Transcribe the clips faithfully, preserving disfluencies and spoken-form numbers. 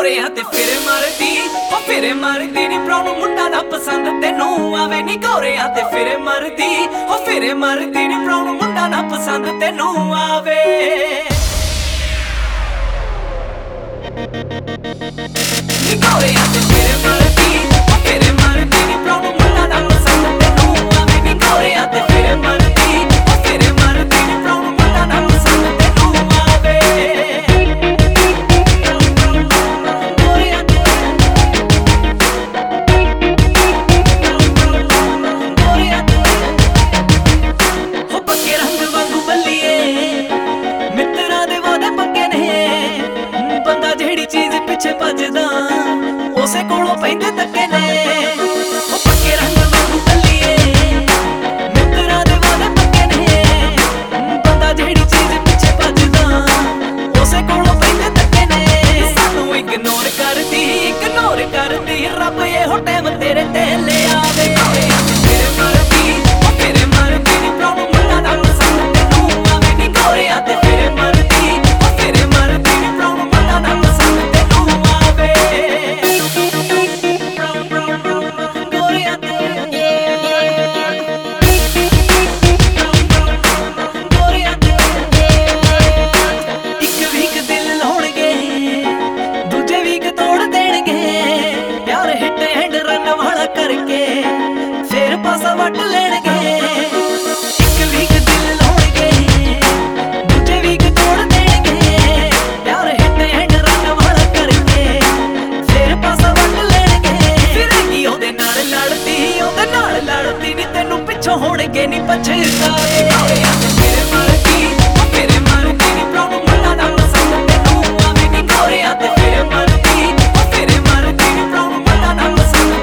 ਗੋਰਿਆਂ ਤੇ ਫਿਰ ਮਰਦੀ ਹੋ ਫਿਰ ਮਰਦੀ ਨੀ ਬ੍ਰਾਊਨ ਮੁੰਡਾ ਨਾ ਪਸੰਦ ਤੈਨੂੰ ਆਵੇ ਨੀ ਗੋਰਿਆਂ ਤੇ ਫਿਰ ਮਰਦੀ ਹੋ ਫਿਰ ਮਰਦੀ ਨੀ ਬ੍ਰਾਊਨ ਮੁੰਡਾ ਨਾ ਪਸੰਦ ਤੈਨੂੰ ਆਵੇ ਨੀ ਗੋਰਿਆਂ ਤੇ ਫਿਰ ਮਰਦੀ ਹੋ ਫਿਰ ਮਰਦੀ ਨੀ ਬ੍ਰਾਊਨ ਮੁੰਡਾ ਨਾ ਪਸੰਦ ਤੈਨੂੰ ਆਵੇ ਨੀ ਗੋਰਿਆਂ ਤੇ ਫਿਰ ਮਰਦੀ ਹੋ ਫਿਰ ਮਰਦੀ ਨੀ ਬ੍ਰਾਊਨ ਮੁੰਡਾ ਨਾ ਪਸੰਦ ਤੈਨੂੰ ਆਵੇ ਭੱਜਦਾ ਉਸੇ ਕੋਲੋਂ ਪੈਂਦੇ ਧੱਕੇ ਨੇ ਉਹ ਪੱਕੇ ਰੰਗ ਵਾਂਗੂ ਕੱਲੀਏ ਮਿੱਤਰਾਂ ਦੇ ਵਾਦੇ ਪੱਕੇ ਨੇ ਬੰਦਾ ਜਿਹੜੀ ਚੀਜ਼ ਪਿੱਛੇ ਭੱਜਦਾ ਉਸੇ ਕੋਲੋਂ ਪੈਂਦੇ ਧੱਕੇ ਨੇ ਸਾਨੂੰ ਇਗਨੋਰ ਕਰਦੀ ਇਗਨੋਰ ਕਰਦੀ ਰੱਬ ਇਹੋ ਟਾਈਮ ਤੇਰੇ ਤੇ ਲਿਆਵੇ ਤੇਰੇ ਮਰਦੀ ਉਹ ਤੇਰੇ ਮਰਦੀ ਨੀ ਬ੍ਰਾਊਨ ਮੁੰਡਾ ਨਾ ਪਸੰਦ ਤੈਨੂੰ ਆਵੇ ਨੀ ਗੋਰਿਆਂ ਤੇ ਫਿਰ ਮਰਦੀ ਉਹ ਤੇਰੇ ਮਰਦੀ ਨੀ ਬ੍ਰਾਊਨ ਮੁੰਡਾ ਨਾ ਪਸੰਦ ਕਰਕੇ ਫੇਰ ਪਾਸਾ ਵੱਟ ਲੈਣਗੇ ਇੱਕ ਵੀਕ ਦਿਲ ਲਾਉਣਗੇ ਦੂਜੇ ਵੀਕ ਤੋੜ ਦੇਣਗੇ ਯਾਰ ਹਿੱਟ ਐਂਡ ਰਨ ਵਾਲਾ ਕਰਕੇ ਫੇਰ ਪਾਸਾ ਵੱਟ ਲੈਣਗੇ ਫਿਰੇਗੀ ਉਹਦੇ ਨਾਲ ਲੜਦੀ ਉਹਦੇ ਨਾਲ ਲੜਦੀ ਨੀ ਤੈਨੂੰ ਪਿੱਛੋਂ ਹੋਣਗੇ ਨੀ ਪਛਤਾਏ ਫਿਰ ਮਰਦੀ ਉਹ ਫਿਰ ਮਰਦੀ ਨੀ ਬ੍ਰਾਊਨ ਮੁੰਡਾ ਨਾ ਪਸੰਦ ਤੈਨੂੰ ਆਵੇ ਨੀ ਗੋਰਿਆਂ ਤੇ ਫਿਰ ਮਰਦੀ ਉਹ ਫਿਰ ਮਰਦੀ ਨੀ ਬ੍ਰਾਊਨ ਮੁੰਡਾ ਨਾ ਪਸੰਦ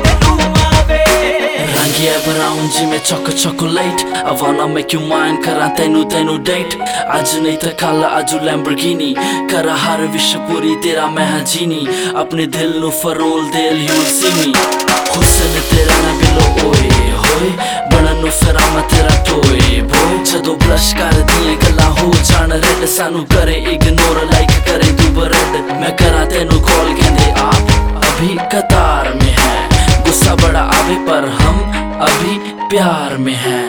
Yeah, brown ਜਿਵੇਂ ਚੋਕ chocolate I wanna make you mine ਕਰਾਂ ਤੈਨੂੰ ਤੈਨੂੰ date ਅੱਜ ਨਹੀਂ ਤਾਂ ਕੱਲ ਆਜੂ ਲੈਂਬਰਗਿਨੀ ਕਰਾਂ ਹਰ ਵਿਸ਼ ਪੂਰੀ ਤੇਰਾ ਮੈਂ ਹਜੀਨੀ ਆਪਣੇ ਦਿਲ ਨੂੰ ਫਰੋਲ ਦੇ you'll see me ਹੁਸਨ ਤੇਰਾ ਨਾ ਬਿਲੋ ਓਏ ਹੋਏ ਬਣਨ ਨੂੰ ਫਿਰਾਂ ਮੈਂ ਤੇਰਾ ਟੋਏ ਬੋਏ ਜਦੋਂ ਬਲਸ਼ ਕਰਦੀਆਂ ਗੱਲਾਂ ਹੋ ਜਾਣ ਰੈਡ ਸਾਨੂੰ ਕਰੇ ਇਗਨੋਰ ਲਾਈਕ ਕਰੇ ਤੂੰ ਬਰੈਡ ਮੈਂ ਕਰਾਂ ਤੈਨੂੰ ਕਾਲ ਕਹਿੰਦੇ ਆਪ ਅਭੀ ਕਤਾਰ ਮੇਂ ਹੈ गुस्सा बड़ा आवे पर हम अभी प्यार में हैं।